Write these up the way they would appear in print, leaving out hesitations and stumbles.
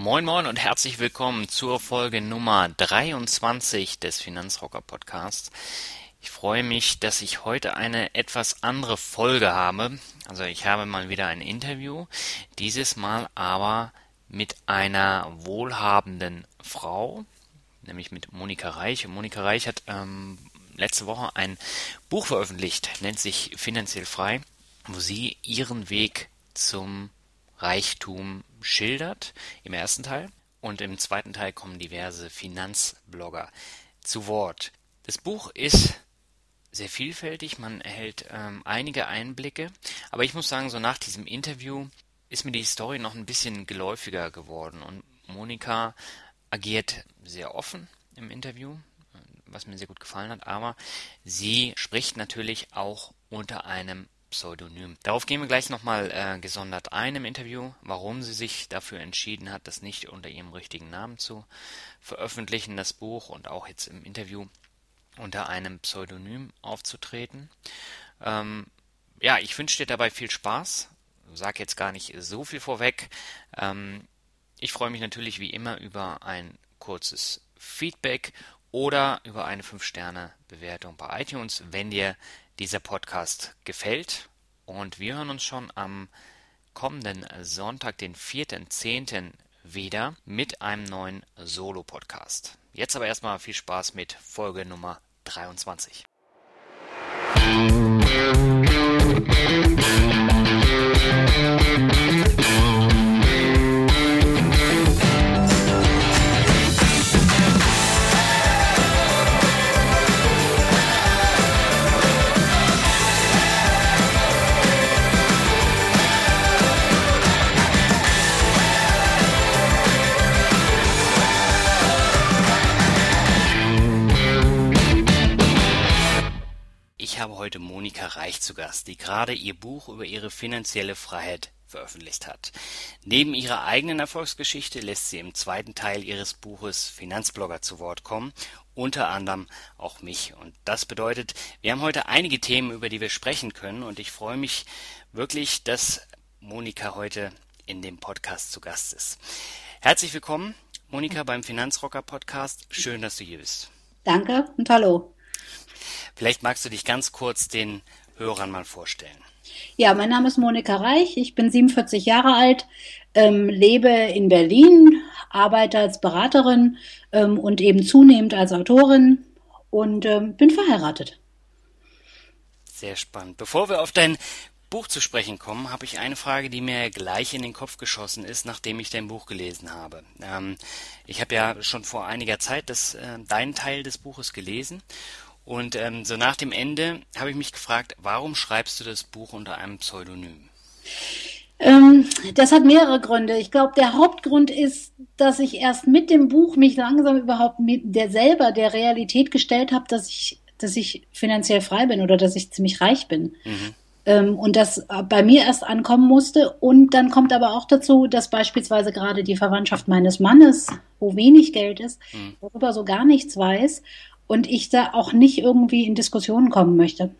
Moin Moin und herzlich willkommen zur Folge Nummer 23 des Finanzrocker Podcasts. Ich freue mich, dass ich heute eine etwas andere Folge habe. Also ich habe mal wieder ein Interview, dieses Mal aber mit einer wohlhabenden Frau, nämlich mit Monika Reich. Und Monika Reich hat letzte Woche ein Buch veröffentlicht, nennt sich Finanziell frei, wo sie ihren Weg zum Reichtum schildert, im ersten Teil. Und im zweiten Teil kommen diverse Finanzblogger zu Wort. Das Buch ist sehr vielfältig, man erhält einige Einblicke, aber ich muss sagen, so nach diesem Interview ist mir die Story noch ein bisschen geläufiger geworden und Monika agiert sehr offen im Interview, was mir sehr gut gefallen hat, aber sie spricht natürlich auch unter einem Pseudonym. Darauf gehen wir gleich nochmal gesondert ein im Interview, warum sie sich dafür entschieden hat, das nicht unter ihrem richtigen Namen zu veröffentlichen, das Buch, und auch jetzt im Interview unter einem Pseudonym aufzutreten. Ich wünsche dir dabei viel Spaß. Sag jetzt gar nicht so viel vorweg. Ich freue mich natürlich wie immer über ein kurzes Feedback oder über eine 5-Sterne-Bewertung bei iTunes, wenn dir dieser Podcast gefällt. Und wir hören uns schon am kommenden Sonntag, den 4.10. wieder mit einem neuen Solo-Podcast. Jetzt aber erstmal viel Spaß mit Folge Nummer 23. Ich habe heute Monika Reich zu Gast, die gerade ihr Buch über ihre finanzielle Freiheit veröffentlicht hat. Neben ihrer eigenen Erfolgsgeschichte lässt sie im zweiten Teil ihres Buches Finanzblogger zu Wort kommen, unter anderem auch mich. Und das bedeutet, wir haben heute einige Themen, über die wir sprechen können, und ich freue mich wirklich, dass Monika heute in dem Podcast zu Gast ist. Herzlich willkommen, Monika, beim Finanzrocker Podcast. Schön, dass du hier bist. Danke und hallo. Vielleicht magst du dich ganz kurz den Hörern mal vorstellen. Ja, mein Name ist Monika Reich, ich bin 47 Jahre alt, lebe in Berlin, arbeite als Beraterin und eben zunehmend als Autorin und bin verheiratet. Sehr spannend. Bevor wir auf dein Buch zu sprechen kommen, habe ich eine Frage, die mir gleich in den Kopf geschossen ist, nachdem ich dein Buch gelesen habe. Ich habe ja schon vor einiger Zeit deinen Teil des Buches gelesen. Und so nach dem Ende habe ich mich gefragt, warum schreibst du das Buch unter einem Pseudonym? Das hat mehrere Gründe. Ich glaube, der Hauptgrund ist, dass ich erst mit dem Buch mich langsam überhaupt der Realität gestellt habe, dass ich finanziell frei bin oder dass ich ziemlich reich bin. Und das bei mir erst ankommen musste. Und dann kommt aber auch dazu, dass beispielsweise gerade die Verwandtschaft meines Mannes, wo wenig Geld ist, darüber so gar nichts weiß. Und ich da auch nicht irgendwie in Diskussionen kommen möchte.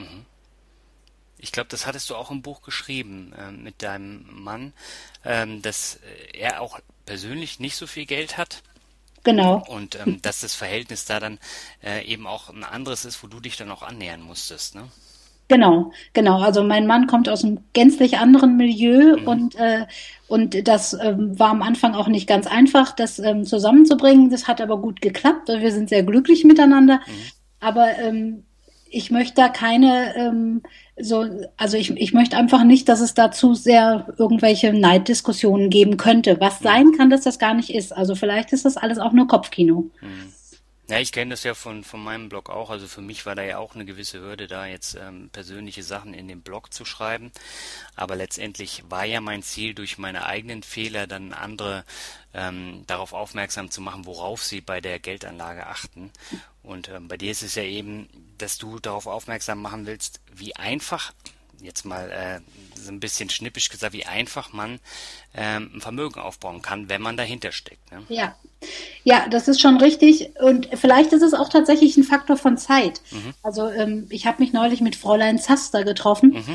Ich glaube, das hattest du auch im Buch geschrieben mit deinem Mann, dass er auch persönlich nicht so viel Geld hat. Genau. Und dass das Verhältnis da dann eben auch ein anderes ist, wo du dich dann auch annähern musstest, ne? Genau. Also mein Mann kommt aus einem gänzlich anderen Milieu und das war am Anfang auch nicht ganz einfach, das zusammenzubringen. Das hat aber gut geklappt. Wir sind sehr glücklich miteinander. Aber ich möchte da keine ich möchte einfach nicht, dass es dazu sehr irgendwelche Neiddiskussionen geben könnte. Was sein kann, dass das gar nicht ist. Also vielleicht ist das alles auch nur Kopfkino. Ja, ich kenne das ja von meinem Blog auch. Also für mich war da ja auch eine gewisse Hürde, da jetzt persönliche Sachen in den Blog zu schreiben. Aber letztendlich war ja mein Ziel, durch meine eigenen Fehler dann andere darauf aufmerksam zu machen, worauf sie bei der Geldanlage achten. Und bei dir ist es ja eben, dass du darauf aufmerksam machen willst, wie einfach, jetzt mal so ein bisschen schnippisch gesagt, wie einfach man ein Vermögen aufbauen kann, wenn man dahinter steckt. Ne? Ja, das ist schon richtig. Und vielleicht ist es auch tatsächlich ein Faktor von Zeit. Also ich habe mich neulich mit Fräulein Zaster getroffen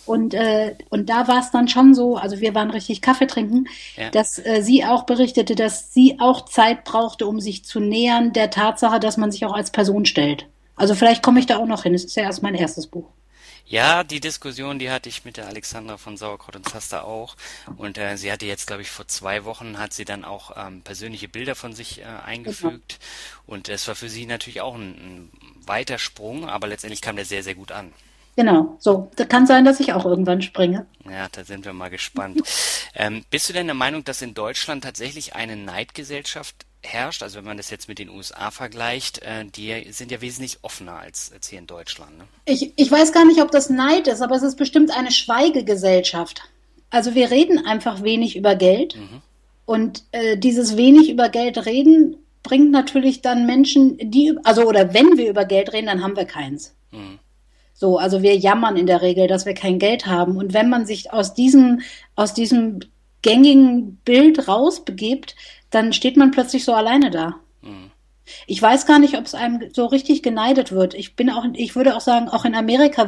Und da war es dann schon so, also wir waren richtig Kaffee trinken, Ja. dass sie auch berichtete, dass sie auch Zeit brauchte, um sich zu nähern der Tatsache, dass man sich auch als Person stellt. Also vielleicht komme ich da auch noch hin. Es ist ja erst mein erstes Buch. Ja, die Diskussion, die hatte ich mit der Alexandra von Sauerkraut und Zaster auch. Und sie hatte jetzt, glaube ich, vor 2 Wochen hat sie dann auch persönliche Bilder von sich Genau. eingefügt. Und es war für sie natürlich auch ein weiter Sprung, aber letztendlich kam der sehr, sehr gut an. Genau. So, da kann sein, dass ich auch irgendwann springe. Ja, da sind wir mal gespannt. Bist du denn der Meinung, dass in Deutschland tatsächlich eine Neidgesellschaft herrscht? Also wenn man das jetzt mit den USA vergleicht, die sind ja wesentlich offener als hier in Deutschland, ne? Ich weiß gar nicht, ob das Neid ist, aber es ist bestimmt eine Schweigegesellschaft. Also wir reden einfach wenig über Geld. Mhm. Und dieses wenig über Geld reden bringt natürlich dann Menschen, also oder wenn wir über Geld reden, dann haben wir keins. Mhm. So, also wir jammern in der Regel, dass wir kein Geld haben. Und wenn man sich aus diesem gängigen Bild rausbegibt, dann steht man plötzlich so alleine da. Mhm. Ich weiß gar nicht, ob es einem so richtig geneidet wird. Ich würde auch sagen, auch in Amerika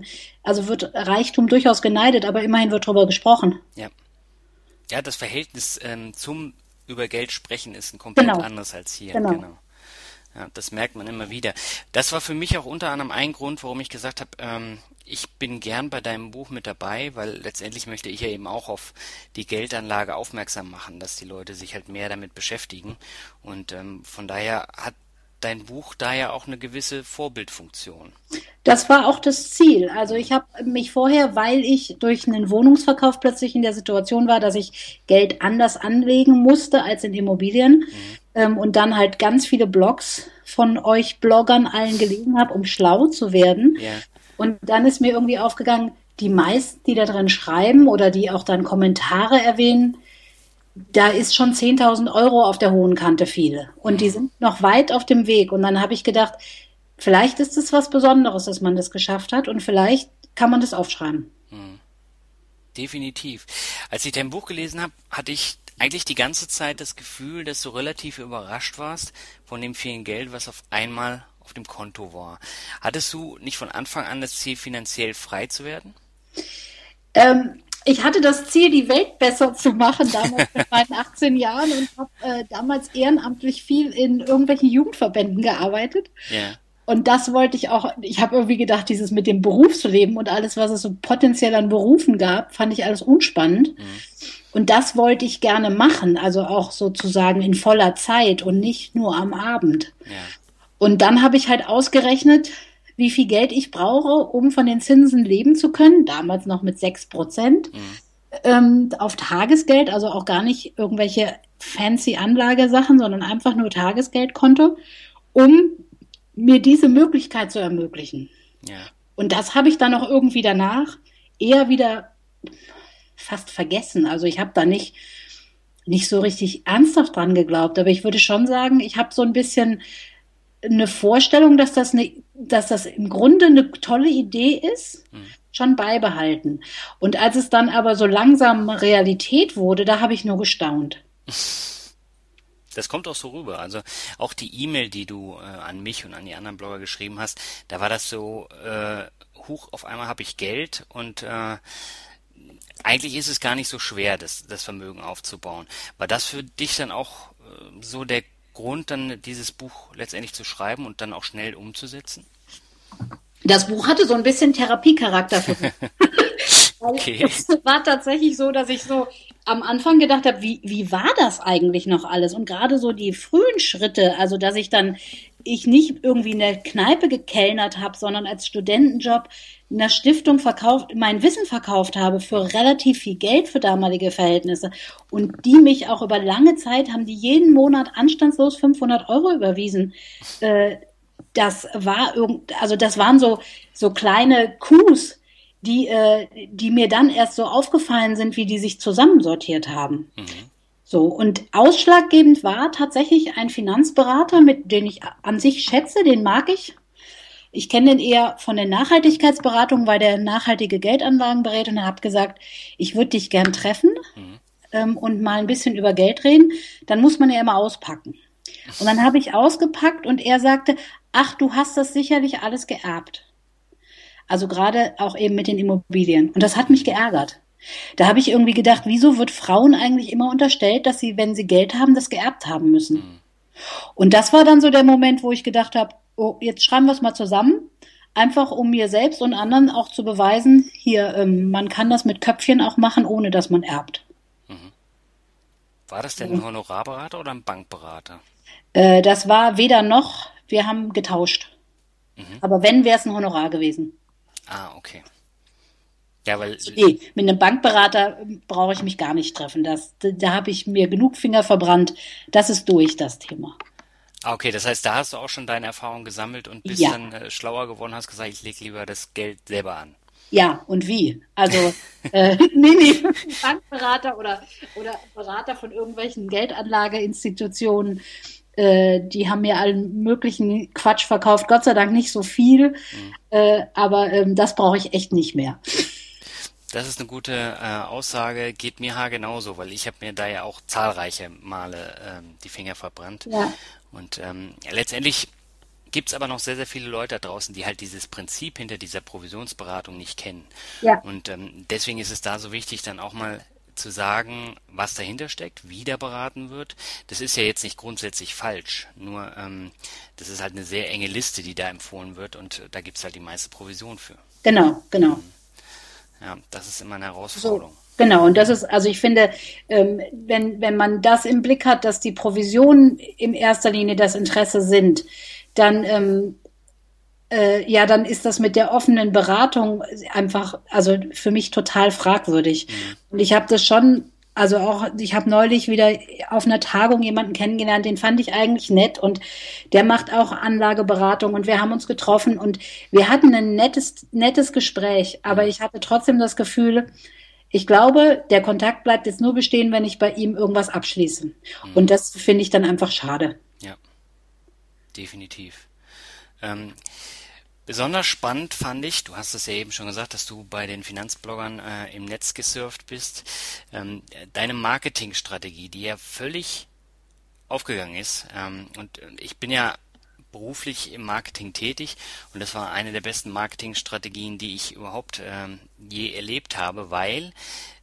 wird Reichtum durchaus geneidet, aber immerhin wird drüber gesprochen. Ja. Ja, das Verhältnis zum über Geld sprechen ist ein komplett Genau, anderes als hier, genau. genau. Ja, das merkt man immer wieder. Das war für mich auch unter anderem ein Grund, warum ich gesagt habe, ich bin gern bei deinem Buch mit dabei, weil letztendlich möchte ich ja eben auch auf die Geldanlage aufmerksam machen, dass die Leute sich halt mehr damit beschäftigen. Und von daher hat dein Buch da ja auch eine gewisse Vorbildfunktion. Das war auch das Ziel. Also ich habe mich vorher, weil ich durch einen Wohnungsverkauf plötzlich in der Situation war, dass ich Geld anders anlegen musste als in Immobilien, Mhm. und dann halt ganz viele Blogs von euch Bloggern allen gelesen habe, um schlau zu werden. Ja, Und dann ist mir irgendwie aufgegangen, die meisten, die da drin schreiben oder die auch dann Kommentare erwähnen, da ist schon 10.000 Euro auf der hohen Kante viele. Und die sind noch weit auf dem Weg. Und dann habe ich gedacht, vielleicht ist es was Besonderes, dass man das geschafft hat und vielleicht kann man das aufschreiben. definitiv. Als ich dein Buch gelesen habe, hatte ich eigentlich die ganze Zeit das Gefühl, dass du relativ überrascht warst von dem vielen Geld, was auf einmal auf dem Konto war. Hattest du nicht von Anfang an das Ziel, finanziell frei zu werden? Ich hatte das Ziel, die Welt besser zu machen, damals mit meinen 18 Jahren und habe damals ehrenamtlich viel in irgendwelchen Jugendverbänden gearbeitet. Ja. Und das wollte ich auch, ich habe irgendwie gedacht, dieses mit dem Berufsleben und alles, was es so potenziell an Berufen gab, fand ich alles unspannend. Und das wollte ich gerne machen, also auch sozusagen in voller Zeit und nicht nur am Abend. Ja. Und dann habe ich halt ausgerechnet, wie viel Geld ich brauche, um von den Zinsen leben zu können, damals noch mit 6%, auf Tagesgeld, also auch gar nicht irgendwelche fancy Anlagesachen, sondern einfach nur Tagesgeldkonto, um mir diese Möglichkeit zu ermöglichen. Ja. Und das habe ich dann auch irgendwie danach eher wieder fast vergessen. Also ich habe da nicht so richtig ernsthaft dran geglaubt, aber ich würde schon sagen, ich habe so ein bisschen eine Vorstellung, dass das im Grunde eine tolle Idee ist, schon beibehalten. Und als es dann aber so langsam Realität wurde, da habe ich nur gestaunt. Das kommt auch so rüber. Also auch die E-Mail, die du an mich und an die anderen Blogger geschrieben hast, da war das so, huch, auf einmal habe ich Geld und eigentlich ist es gar nicht so schwer, das Vermögen aufzubauen. War das für dich dann auch so der Grund, dann dieses Buch letztendlich zu schreiben und dann auch schnell umzusetzen? Das Buch hatte so ein bisschen Therapiecharakter für mich. Okay. Es war tatsächlich so, dass ich so am Anfang gedacht habe, wie war das eigentlich noch alles? Und gerade so die frühen Schritte, also dass ich nicht irgendwie in der Kneipe gekellnert habe, sondern als Studentenjob in der Stiftung mein Wissen verkauft habe für relativ viel Geld für damalige Verhältnisse. Und die mich auch über lange Zeit haben die jeden Monat anstandslos 500 Euro überwiesen. Das waren so kleine Coups, die mir dann erst so aufgefallen sind, wie die sich zusammensortiert haben. So, und ausschlaggebend war tatsächlich ein Finanzberater, den ich an sich schätze, den mag ich. Ich kenne den eher von der Nachhaltigkeitsberatung, weil der nachhaltige Geldanlagen berät und er hat gesagt, ich würde dich gern treffen und mal ein bisschen über Geld reden. Dann muss man ja immer auspacken. Und dann habe ich ausgepackt und er sagte, ach, du hast das sicherlich alles geerbt. Also gerade auch eben mit den Immobilien. Und das hat mich geärgert. Da habe ich irgendwie gedacht, wieso wird Frauen eigentlich immer unterstellt, dass sie, wenn sie Geld haben, das geerbt haben müssen? Mhm. Und das war dann so der Moment, wo ich gedacht habe, oh, jetzt schreiben wir es mal zusammen, einfach um mir selbst und anderen auch zu beweisen, hier, man kann das mit Köpfchen auch machen, ohne dass man erbt. Mhm. War das denn ein Honorarberater oder ein Bankberater? Das war weder noch, wir haben getauscht. Mhm. Aber wenn, wäre es ein Honorar gewesen. Ah, okay. Ja, weil, Also nee, mit einem Bankberater brauche ich mich gar nicht treffen. Da habe ich mir genug Finger verbrannt. Das ist durch, das Thema. okay, das heißt, da hast du auch schon deine Erfahrung gesammelt und bist Ja, dann schlauer geworden, hast gesagt, ich lege lieber das Geld selber an. ja, und wie? Also, nee, Bankberater oder Berater von irgendwelchen Geldanlageinstitutionen, die haben mir allen möglichen Quatsch verkauft. Gott sei Dank nicht so viel, Mhm. aber das brauche ich echt nicht mehr. Das ist eine gute Aussage, geht mir haargenauso, weil ich habe mir da ja auch zahlreiche Male die Finger verbrannt. Ja, Und ja, letztendlich gibt's aber noch sehr, sehr viele Leute da draußen, die halt dieses Prinzip hinter dieser Provisionsberatung nicht kennen. ja, Und deswegen ist es da so wichtig, dann auch mal zu sagen, was dahinter steckt, wie da beraten wird. Das ist ja jetzt nicht grundsätzlich falsch, nur das ist halt eine sehr enge Liste, die da empfohlen wird und da gibt's halt die meiste Provision für. genau, genau. Ja, das ist immer eine So, Herausforderung. genau, und das ist, also ich finde, wenn man das im Blick hat, dass die Provisionen in erster Linie das Interesse sind, dann, ja, dann ist das mit der offenen Beratung einfach, also für mich total fragwürdig. Mhm. Und ich habe das schon, also auch, ich habe neulich wieder auf einer Tagung jemanden kennengelernt, den fand ich eigentlich nett und der macht auch Anlageberatung und wir haben uns getroffen und wir hatten ein nettes Gespräch, aber Mhm. ich hatte trotzdem das Gefühl, ich glaube, der Kontakt bleibt jetzt nur bestehen, wenn ich bei ihm irgendwas abschließe. Und Mhm. das finde ich dann einfach schade. Ja, definitiv. Ähm, Besonders spannend fand ich, du hast es ja eben schon gesagt, dass du bei den Finanzbloggern im Netz gesurft bist, deine Marketingstrategie, die ja völlig aufgegangen ist. Und ich bin ja beruflich im Marketing tätig und das war eine der besten Marketingstrategien, die ich überhaupt je erlebt habe, weil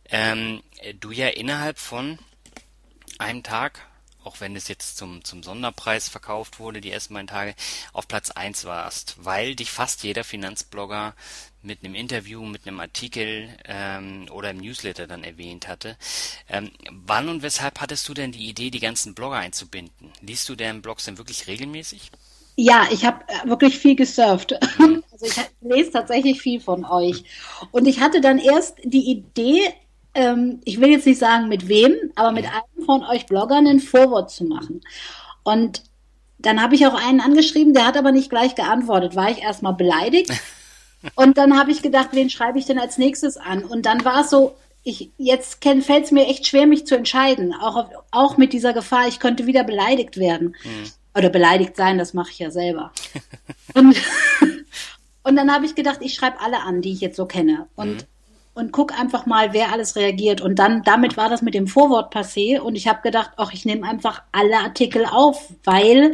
du ja innerhalb von einem Tag, auch wenn es jetzt zum Sonderpreis verkauft wurde, die ersten beiden Tage, auf Platz eins warst, weil dich fast jeder Finanzblogger mit einem Interview, mit einem Artikel oder im Newsletter dann erwähnt hatte. Wann und weshalb hattest du denn die Idee, die ganzen Blogger einzubinden? Liest du deren Blogs denn wirklich regelmäßig? Ja, ich habe wirklich viel gesurft. Mhm. Also ich lese tatsächlich viel von euch. Und ich hatte dann erst die Idee, ich will jetzt nicht sagen mit wem, aber mit Mhm. einem von euch Bloggern ein Vorwort zu machen. Und dann habe ich auch einen angeschrieben, der hat aber nicht gleich geantwortet. War ich erstmal beleidigt. Und dann habe ich gedacht, wen schreibe ich denn als nächstes an? Und dann war es so, fällt es mir echt schwer, mich zu entscheiden. Auch mit dieser Gefahr, ich könnte wieder beleidigt werden. Mhm. Oder beleidigt sein, das mache ich ja selber. Und, und dann habe ich gedacht, ich schreibe alle an, die ich jetzt so kenne. Mhm. Und guck einfach mal, wer alles reagiert. Und dann, damit war das mit dem Vorwort passé. Und ich habe gedacht, ach, ich nehme einfach alle Artikel auf, weil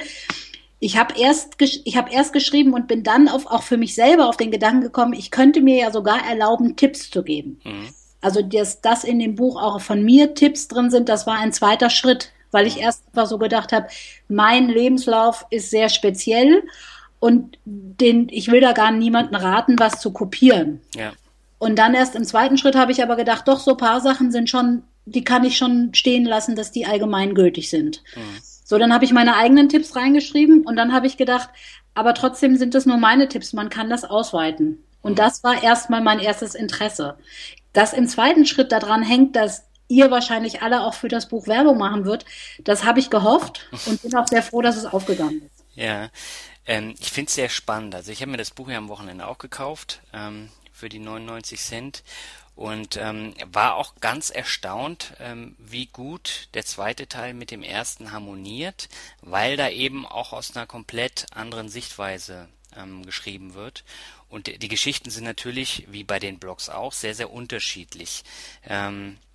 ich habe erst geschrieben und bin dann auch für mich selber auf den Gedanken gekommen, ich könnte mir ja sogar erlauben, Tipps zu geben. Mhm. Also, dass in dem Buch auch von mir Tipps drin sind, das war ein zweiter Schritt, weil ich Mhm. erst einfach so gedacht habe, mein Lebenslauf ist sehr speziell und ich will da gar niemanden raten, was zu kopieren. Ja. Und dann erst im zweiten Schritt habe ich aber gedacht, doch, so ein paar Sachen sind schon, die kann ich schon stehen lassen, dass die allgemeingültig sind. Mhm. So, dann habe ich meine eigenen Tipps reingeschrieben und dann habe ich gedacht, aber trotzdem sind es nur meine Tipps, man kann das ausweiten. Und Mhm. das war erstmal mein erstes Interesse. Dass im zweiten Schritt daran hängt, dass ihr wahrscheinlich alle auch für das Buch Werbung machen wird, das habe ich gehofft und bin auch sehr froh, dass es aufgegangen ist. Ja. Ich finde es sehr spannend. Also ich habe mir das Buch ja am Wochenende auch gekauft, für die 99 Cent und war auch ganz erstaunt, wie gut der zweite Teil mit dem ersten harmoniert, weil da eben auch aus einer komplett anderen Sichtweise geschrieben wird. Und die Geschichten sind natürlich, wie bei den Blogs auch, sehr, sehr unterschiedlich. Ähm,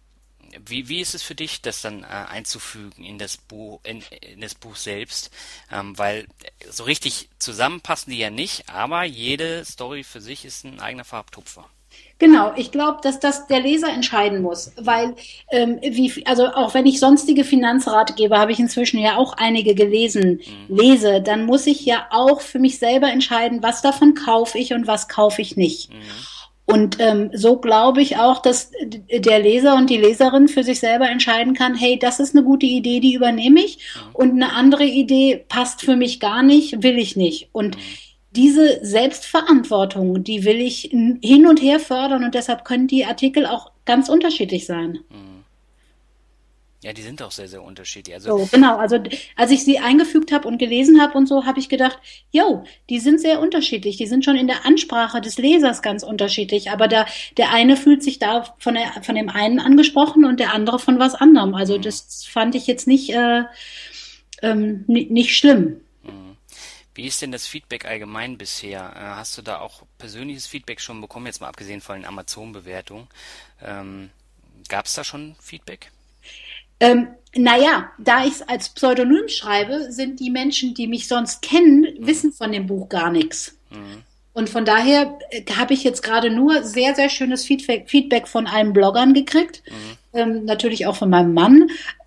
Wie ist es für dich, das dann einzufügen in das Buch selbst? Weil so richtig zusammenpassen die ja nicht, aber jede Story für sich ist ein eigener Farbtupfer. Genau, ich glaube, dass das der Leser entscheiden muss, weil also auch wenn ich sonstige Finanzratgeber habe ich inzwischen ja auch einige gelesen, Mhm. lese, dann muss ich ja auch für mich selber entscheiden, was davon kaufe ich und was kaufe ich nicht. Mhm. Und so glaube ich auch, dass der Leser und die Leserin für sich selber entscheiden kann, hey, das ist eine gute Idee, die übernehme ich Mhm. und eine andere Idee passt für mich gar nicht, will ich nicht. Und Mhm. diese Selbstverantwortung, die will ich hin und her fördern und deshalb können die Artikel auch ganz unterschiedlich sein. Mhm. Ja, die sind auch sehr, sehr unterschiedlich. Also, So, genau. Also als ich sie eingefügt habe und gelesen habe und so, habe ich gedacht, jo, die sind sehr unterschiedlich. Die sind schon in der Ansprache des Lesers ganz unterschiedlich. Aber der eine fühlt sich da von dem einen angesprochen und der andere von was anderem. Also mhm. das fand ich jetzt nicht schlimm. Mhm. Wie ist denn das Feedback allgemein bisher? Hast du da auch persönliches Feedback schon bekommen, jetzt mal abgesehen von den Amazon-Bewertungen? Ähm, Gab es da schon Feedback? Naja, da ich es als Pseudonym schreibe, sind die Menschen, die mich sonst kennen, Mhm. wissen von dem Buch gar nichts. Mhm. Und von daher habe ich jetzt gerade nur sehr, sehr schönes Feedback von allen Bloggern gekriegt. Mhm. Natürlich auch von meinem Mann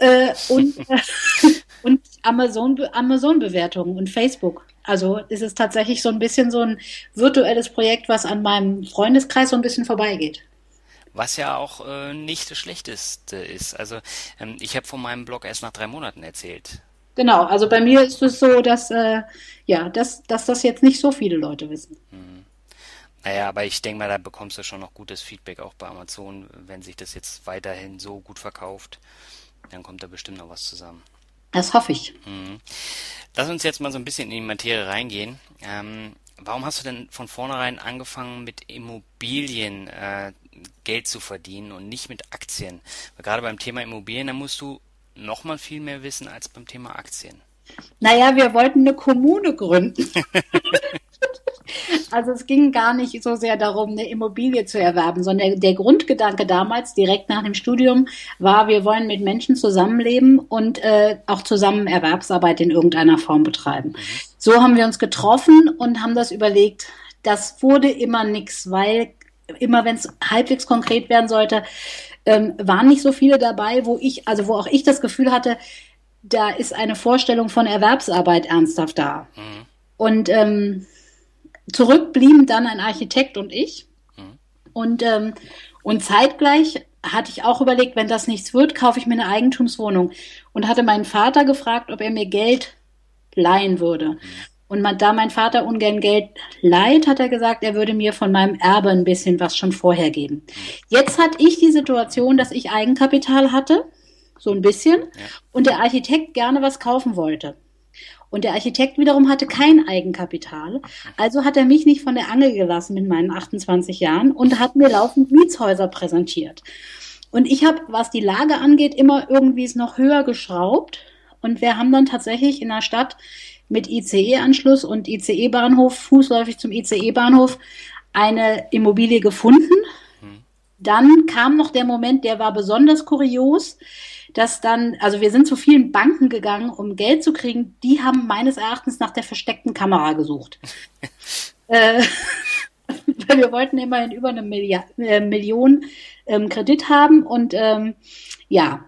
und Amazon-Bewertungen und Facebook. Also es ist tatsächlich so ein bisschen so ein virtuelles Projekt, was an meinem Freundeskreis so ein bisschen vorbeigeht. Was ja auch nicht das Schlechteste ist. Also ich habe von meinem Blog erst nach 3 Monaten erzählt. Genau, also bei mir ist es so, dass das jetzt nicht so viele Leute wissen. Mhm. Naja, aber ich denke mal, da bekommst du schon noch gutes Feedback auch bei Amazon. Wenn sich das jetzt weiterhin so gut verkauft, dann kommt da bestimmt noch was zusammen. Das hoffe ich. Mhm. Lass uns jetzt mal so ein bisschen in die Materie reingehen. Warum hast du denn von vornherein angefangen, mit Immobilien Geld zu verdienen und nicht mit Aktien? Weil gerade beim Thema Immobilien, da musst du noch mal viel mehr wissen als beim Thema Aktien. Naja, wir wollten eine Kommune gründen. Also es ging gar nicht so sehr darum, eine Immobilie zu erwerben, sondern der Grundgedanke damals, direkt nach dem Studium, war, wir wollen mit Menschen zusammenleben und auch zusammen Erwerbsarbeit in irgendeiner Form betreiben. Mhm. So haben wir uns getroffen und haben das überlegt. Das wurde immer nix, weil immer wenn es halbwegs konkret werden sollte, waren nicht so viele dabei, wo auch ich das Gefühl hatte, da ist eine Vorstellung von Erwerbsarbeit ernsthaft da. Mhm. Und zurück blieben dann ein Architekt und ich. Mhm. Und zeitgleich hatte ich auch überlegt, wenn das nichts wird, kaufe ich mir eine Eigentumswohnung. Und hatte meinen Vater gefragt, ob er mir Geld leihen würde. Mhm. Und da mein Vater ungern Geld leiht, hat er gesagt, er würde mir von meinem Erbe ein bisschen was schon vorher geben. Mhm. Jetzt hatte ich die Situation, dass ich Eigenkapital hatte, so ein bisschen, Ja. und der Architekt gerne was kaufen wollte. Und der Architekt wiederum hatte kein Eigenkapital. Also hat er mich nicht von der Angel gelassen mit meinen 28 Jahren und hat mir laufend Mietshäuser präsentiert. Und ich habe, was die Lage angeht, immer irgendwie es noch höher geschraubt. Und wir haben dann tatsächlich in der Stadt mit ICE-Anschluss und ICE-Bahnhof, fußläufig zum ICE-Bahnhof, eine Immobilie gefunden. Mhm. Dann kam noch der Moment, der war besonders kurios, dass dann, also wir sind zu vielen Banken gegangen, um Geld zu kriegen. Die haben meines Erachtens nach der versteckten Kamera gesucht. Weil wir wollten immerhin über eine Million Kredit haben und ja,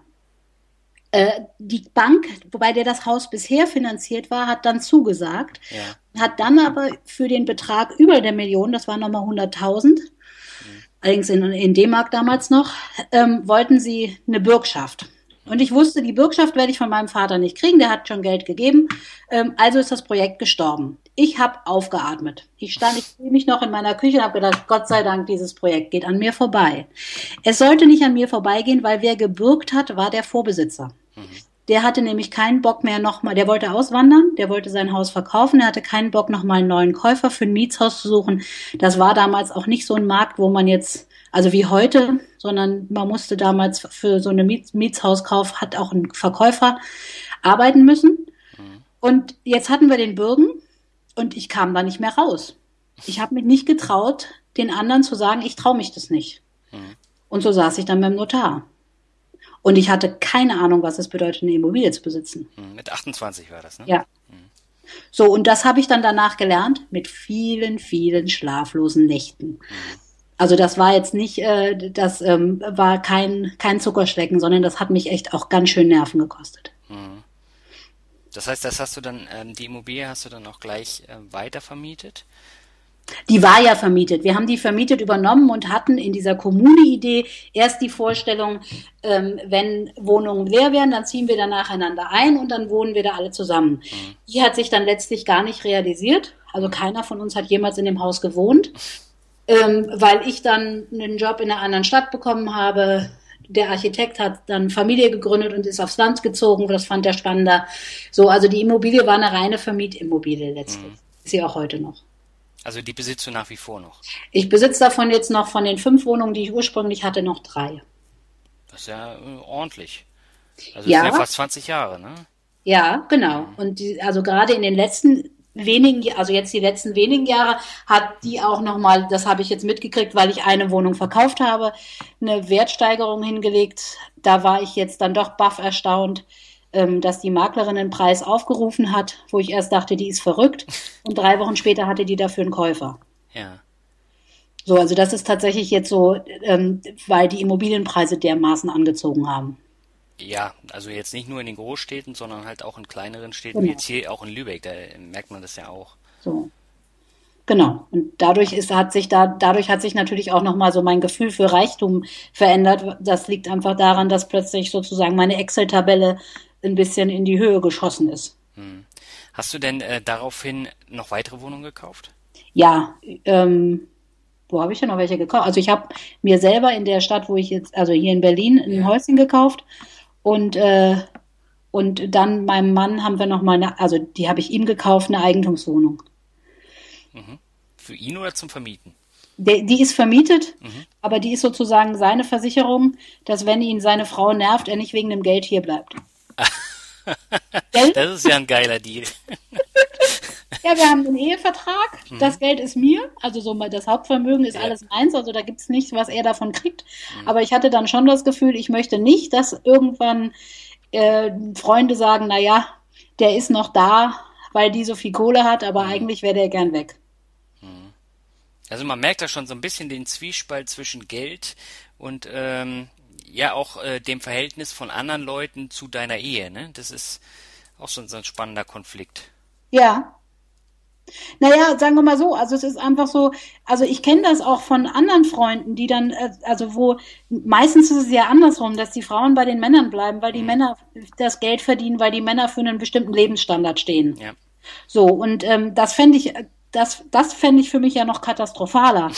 die Bank, wobei der das Haus bisher finanziert war, hat dann zugesagt, Ja. hat dann aber für den Betrag über der Million, das waren nochmal 100.000, Mhm. allerdings in D-Mark damals noch, wollten sie eine Bürgschaft. Und ich wusste, die Bürgschaft werde ich von meinem Vater nicht kriegen, der hat schon Geld gegeben. Also ist das Projekt gestorben. Ich habe aufgeatmet. Ich stehe mich noch in meiner Küche und habe gedacht, Gott sei Dank, dieses Projekt geht an mir vorbei. Es sollte nicht an mir vorbeigehen, weil wer gebürgt hat, war der Vorbesitzer. Mhm. Der hatte nämlich keinen Bock mehr nochmal, der wollte auswandern, der wollte sein Haus verkaufen, der hatte keinen Bock nochmal einen neuen Käufer für ein Mietshaus zu suchen. Das war damals auch nicht so ein Markt, wo man jetzt, also wie heute, sondern man musste damals für so eine Mietshauskauf, hat auch ein Verkäufer arbeiten müssen. Mhm. Und jetzt hatten wir den Bürgen und ich kam da nicht mehr raus. Ich habe mich nicht getraut, den anderen zu sagen, ich traue mich das nicht. Mhm. Und so saß ich dann beim Notar. Und ich hatte keine Ahnung, was es bedeutet, eine Immobilie zu besitzen. Mit 28 war das, ne? Ja. So, und das habe ich dann danach gelernt mit vielen, vielen schlaflosen Nächten. Also das war jetzt nicht, das war kein Zuckerschlecken, sondern das hat mich echt auch ganz schön Nerven gekostet. Das heißt, das hast du dann, die Immobilie hast du dann auch gleich weiter vermietet? Die war ja vermietet. Wir haben die vermietet übernommen und hatten in dieser Kommune-Idee erst die Vorstellung, wenn Wohnungen leer werden, dann ziehen wir da nacheinander ein und dann wohnen wir da alle zusammen. Die hat sich dann letztlich gar nicht realisiert. Also keiner von uns hat jemals in dem Haus gewohnt, weil ich dann einen Job in einer anderen Stadt bekommen habe. Der Architekt hat dann Familie gegründet und ist aufs Land gezogen. Das fand er spannender. So, also die Immobilie war eine reine Vermietimmobilie letztlich. Ist sie auch heute noch. Also die besitzt du nach wie vor noch? Ich besitze davon jetzt noch von den 5 Wohnungen, die ich ursprünglich hatte, noch 3. Das ist ja ordentlich. Also Ja. das sind ja fast 20 Jahre, ne? Ja, genau. Und also gerade in den letzten wenigen, also jetzt die letzten wenigen Jahre, hat die auch nochmal, das habe ich jetzt mitgekriegt, weil ich eine Wohnung verkauft habe, eine Wertsteigerung hingelegt. Da war ich jetzt dann doch baff erstaunt, dass die Maklerin den Preis aufgerufen hat, wo ich erst dachte, die ist verrückt. Und 3 Wochen später hatte die dafür einen Käufer. Ja. So, also das ist tatsächlich jetzt so, weil die Immobilienpreise dermaßen angezogen haben. Ja, also jetzt nicht nur in den Großstädten, sondern halt auch in kleineren Städten, Genau. wie jetzt hier auch in Lübeck, da merkt man das ja auch. So. Genau. Und dadurch hat sich natürlich auch nochmal so mein Gefühl für Reichtum verändert. Das liegt einfach daran, dass plötzlich sozusagen meine Excel-Tabelle ein bisschen in die Höhe geschossen ist. Hast du denn daraufhin noch weitere Wohnungen gekauft? Ja, wo habe ich denn noch welche gekauft? Also ich habe mir selber in der Stadt, wo ich jetzt, also hier in Berlin, ein Häuschen gekauft und dann meinem Mann haben wir nochmal also die habe ich ihm gekauft, eine Eigentumswohnung. Für ihn oder zum Vermieten? Die ist vermietet, aber die ist sozusagen seine Versicherung, dass wenn ihn seine Frau nervt, er nicht wegen dem Geld hier bleibt. Geld? Das ist ja ein geiler Deal. Ja, wir haben einen Ehevertrag, das Geld ist mir, also so mal das Hauptvermögen ist alles meins, also da gibt's nichts, was er davon kriegt. Aber ich hatte dann schon das Gefühl, ich möchte nicht, dass irgendwann Freunde sagen, na ja, der ist noch da, weil die so viel Kohle hat, aber eigentlich wäre der gern weg. Also man merkt da schon so ein bisschen den Zwiespalt zwischen Geld und ja auch dem Verhältnis von anderen Leuten zu deiner Ehe, ne? Das ist auch so ein spannender Konflikt. Ja. Naja, sagen wir mal so, also es ist einfach so, also ich kenne das auch von anderen Freunden, die dann, also wo, meistens ist es ja andersrum, dass die Frauen bei den Männern bleiben, weil die Männer das Geld verdienen, weil die Männer für einen bestimmten Lebensstandard stehen. Ja. So, und das fände ich für mich ja noch katastrophaler.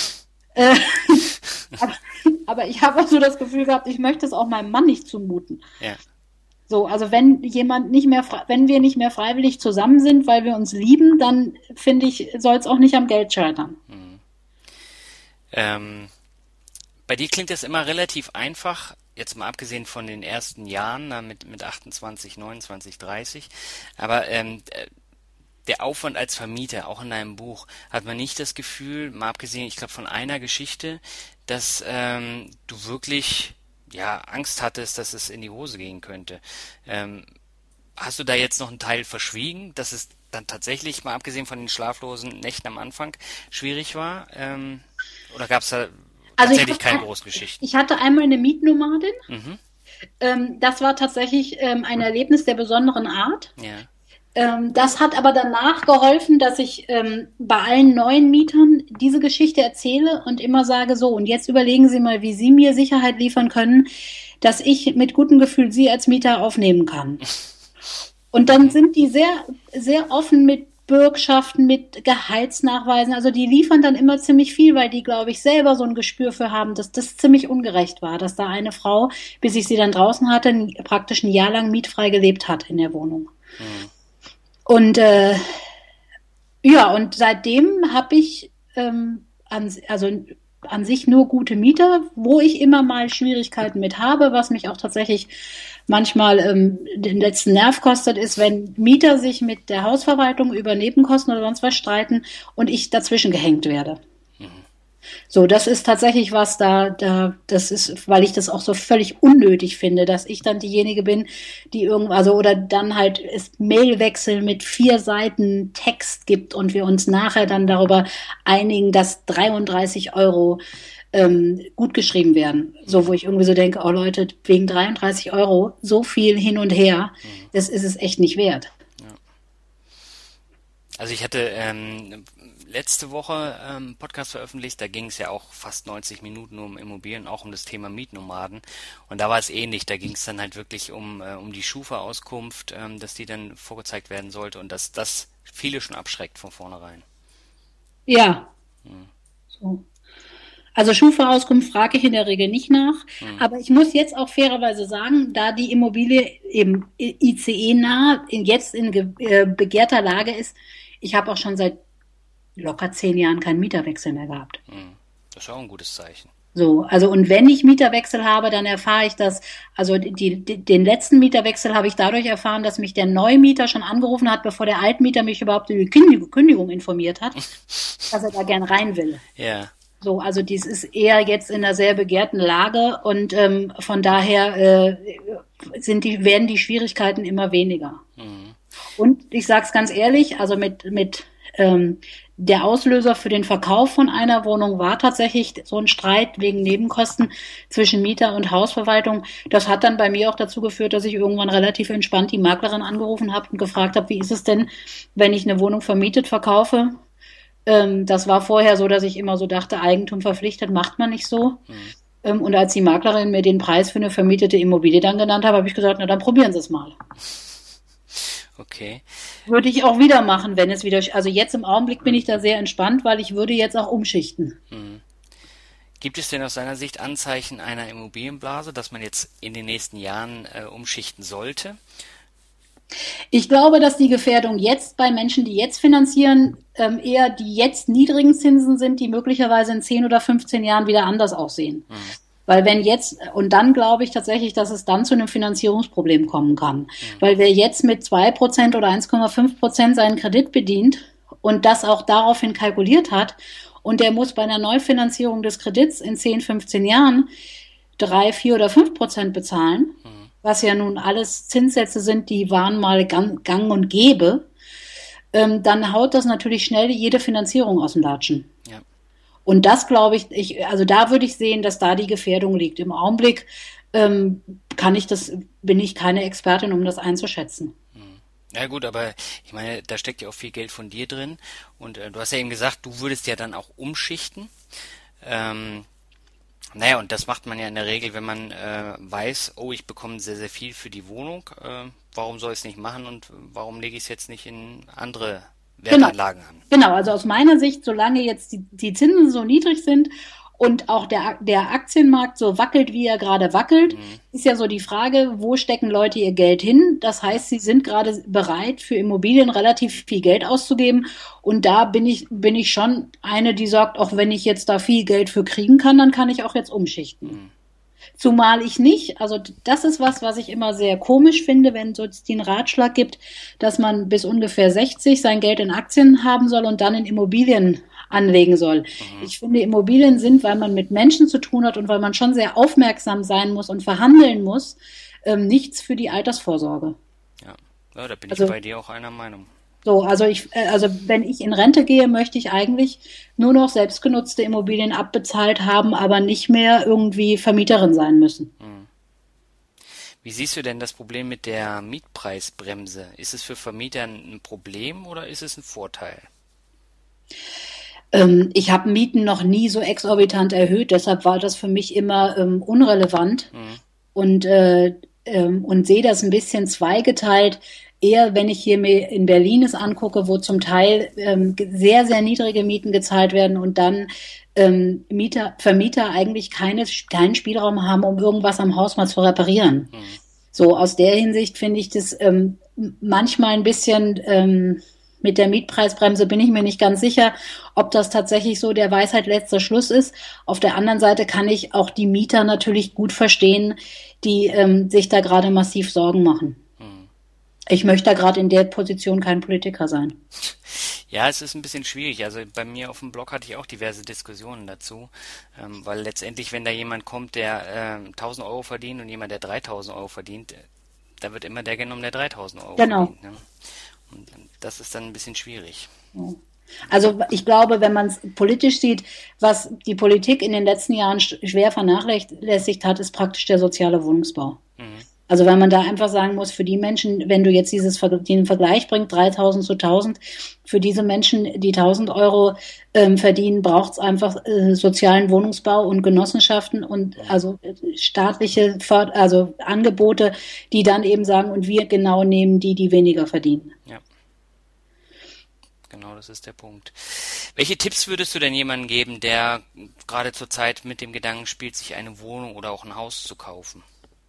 Aber ich habe auch so das Gefühl gehabt, ich möchte es auch meinem Mann nicht zumuten. Ja. So, also wenn wir nicht mehr freiwillig zusammen sind, weil wir uns lieben, dann finde ich, soll es auch nicht am Geld scheitern. Bei dir klingt das immer relativ einfach, jetzt mal abgesehen von den ersten Jahren, mit 28, 29, 30, aber der Aufwand als Vermieter, auch in deinem Buch, hat man nicht das Gefühl, mal abgesehen, ich glaube, von einer Geschichte, dass du wirklich Angst hattest, dass es in die Hose gehen könnte. Hast du da jetzt noch einen Teil verschwiegen, dass es dann tatsächlich, mal abgesehen von den schlaflosen Nächten am Anfang, schwierig war? Oder gab es da tatsächlich keine Großgeschichten? Ich hatte einmal eine Mietnomadin. Das war tatsächlich ein Erlebnis der besonderen Art. Ja. Das hat aber danach geholfen, dass ich bei allen neuen Mietern diese Geschichte erzähle und immer sage, so, und jetzt überlegen Sie mal, wie Sie mir Sicherheit liefern können, dass ich mit gutem Gefühl Sie als Mieter aufnehmen kann. Und dann sind die sehr, sehr offen mit Bürgschaften, mit Gehaltsnachweisen. Also die liefern dann immer ziemlich viel, weil die, glaube ich, selber so ein Gespür für haben, dass das ziemlich ungerecht war, dass da eine Frau, bis ich sie dann draußen hatte, praktisch ein Jahr lang mietfrei gelebt hat in der Wohnung. Und und seitdem habe ich an sich nur gute Mieter, wo ich immer mal Schwierigkeiten mit habe, was mich auch tatsächlich manchmal den letzten Nerv kostet, ist, wenn Mieter sich mit der Hausverwaltung über Nebenkosten oder sonst was streiten und ich dazwischen gehängt werde. So, das ist tatsächlich was das ist, weil ich das auch so völlig unnötig finde, dass ich dann diejenige bin, die also, oder dann halt es Mailwechsel mit 4 Seiten Text gibt und wir uns nachher dann darüber einigen, dass 33 Euro gut geschrieben werden. So, wo ich irgendwie so denke, oh Leute, wegen 33 Euro so viel hin und her, das ist es echt nicht wert. Ja. Also ich hatte letzte Woche einen Podcast veröffentlicht, da ging es ja auch fast 90 Minuten nur um Immobilien, auch um das Thema Mietnomaden. Und da war es ähnlich, da ging es dann halt wirklich um die Schufa-Auskunft, dass die dann vorgezeigt werden sollte und dass das viele schon abschreckt von vornherein. Ja. So. Also Schufa-Auskunft frage ich in der Regel nicht nach, aber ich muss jetzt auch fairerweise sagen, da die Immobilie eben ICE-nah jetzt in begehrter Lage ist, ich habe auch schon seit locker 10 Jahren keinen Mieterwechsel mehr gehabt. Das ist auch ein gutes Zeichen. So, also und wenn ich Mieterwechsel habe, dann erfahre ich das, also den letzten Mieterwechsel habe ich dadurch erfahren, dass mich der Neumieter schon angerufen hat, bevor der Altmieter mich überhaupt über die Kündigung informiert hat, dass er da gern rein will. Ja. So, also dies ist eher jetzt in einer sehr begehrten Lage und von daher werden die Schwierigkeiten immer weniger. Und ich sage es ganz ehrlich, also mit der Auslöser für den Verkauf von einer Wohnung war tatsächlich so ein Streit wegen Nebenkosten zwischen Mieter und Hausverwaltung. Das hat dann bei mir auch dazu geführt, dass ich irgendwann relativ entspannt die Maklerin angerufen habe und gefragt habe, wie ist es denn, wenn ich eine Wohnung vermietet verkaufe? Das war vorher so, dass ich immer so dachte, Eigentum verpflichtet macht man nicht so. Und als die Maklerin mir den Preis für eine vermietete Immobilie dann genannt hat, habe ich gesagt, na dann probieren Sie es mal. Okay. Würde ich auch wieder machen, wenn es wieder, also jetzt im Augenblick bin ich da sehr entspannt, weil ich würde jetzt auch umschichten. Gibt es denn aus seiner Sicht Anzeichen einer Immobilienblase, dass man jetzt in den nächsten Jahren umschichten sollte? Ich glaube, dass die Gefährdung jetzt bei Menschen, die jetzt finanzieren, eher die jetzt niedrigen Zinsen sind, die möglicherweise in 10 oder 15 Jahren wieder anders aussehen. Weil wenn jetzt, und dann glaube ich tatsächlich, dass es dann zu einem Finanzierungsproblem kommen kann. Weil wer jetzt mit 2% oder 1,5% seinen Kredit bedient und das auch daraufhin kalkuliert hat und der muss bei einer Neufinanzierung des Kredits in 10, 15 Jahren 3, 4 oder 5% bezahlen, was ja nun alles Zinssätze sind, die waren mal gang und gäbe, dann haut das natürlich schnell jede Finanzierung aus dem Latschen. Ja. Und das glaube ich, also da würde ich sehen, dass da die Gefährdung liegt. Im Augenblick bin ich keine Expertin, um das einzuschätzen. Ja gut, aber ich meine, da steckt ja auch viel Geld von dir drin und du hast ja eben gesagt, du würdest ja dann auch umschichten. Naja, und das macht man ja in der Regel, wenn man weiß, oh, ich bekomme sehr, sehr viel für die Wohnung. Warum soll ich es nicht machen und warum lege ich es jetzt nicht in andere Wertanlagen an? Genau, also aus meiner Sicht, solange jetzt die Zinsen so niedrig sind und auch der Aktienmarkt so wackelt, wie er gerade wackelt, ist ja so die Frage, wo stecken Leute ihr Geld hin? Das heißt, sie sind gerade bereit, für Immobilien relativ viel Geld auszugeben. Und da bin ich schon eine, die sagt, auch wenn ich jetzt da viel Geld für kriegen kann, dann kann ich auch jetzt umschichten. Zumal ich nicht, also das ist was ich immer sehr komisch finde, wenn so den Ratschlag gibt, dass man bis ungefähr 60 sein Geld in Aktien haben soll und dann in Immobilien anlegen soll. Ich finde, Immobilien sind, weil man mit Menschen zu tun hat und weil man schon sehr aufmerksam sein muss und verhandeln muss, nichts für die Altersvorsorge. Ja, da bin ich bei dir auch einer Meinung. So, also wenn ich in Rente gehe, möchte ich eigentlich nur noch selbstgenutzte Immobilien abbezahlt haben, aber nicht mehr irgendwie Vermieterin sein müssen. Wie siehst du denn das Problem mit der Mietpreisbremse? Ist es für Vermieter ein Problem oder ist es ein Vorteil? Ich habe Mieten noch nie so exorbitant erhöht, deshalb war das für mich immer unrelevant und sehe das ein bisschen zweigeteilt. Eher, wenn ich hier mir in Berlin es angucke, wo zum Teil sehr, sehr niedrige Mieten gezahlt werden und dann Vermieter eigentlich keinen Spielraum haben, um irgendwas am Haus mal zu reparieren. So, aus der Hinsicht finde ich das manchmal ein bisschen mit der Mietpreisbremse bin ich mir nicht ganz sicher, ob das tatsächlich so der Weisheit letzter Schluss ist. Auf der anderen Seite kann ich auch die Mieter natürlich gut verstehen, die sich da gerade massiv Sorgen machen. Ich möchte da gerade in der Position kein Politiker sein. Ja, es ist ein bisschen schwierig. Also bei mir auf dem Blog hatte ich auch diverse Diskussionen dazu, weil letztendlich, wenn da jemand kommt, der 1000 Euro verdient und jemand, der 3000 Euro verdient, da wird immer der genommen, der 3000 Euro Genau. verdient. Ne? Und das ist dann ein bisschen schwierig. Ja. Also ich glaube, wenn man es politisch sieht, was die Politik in den letzten Jahren schwer vernachlässigt hat, ist praktisch der soziale Wohnungsbau. Mhm. Also weil man da einfach sagen muss, für die Menschen, wenn du jetzt den Vergleich bringst, 3000 zu 1000, für diese Menschen, die 1000 Euro verdienen, braucht es einfach sozialen Wohnungsbau und Genossenschaften und Mhm. also staatliche also Angebote, die dann eben sagen, und wir genau nehmen die, die weniger verdienen. Ja, genau, das ist der Punkt. Welche Tipps würdest du denn jemandem geben, der gerade zur Zeit mit dem Gedanken spielt, sich eine Wohnung oder auch ein Haus zu kaufen?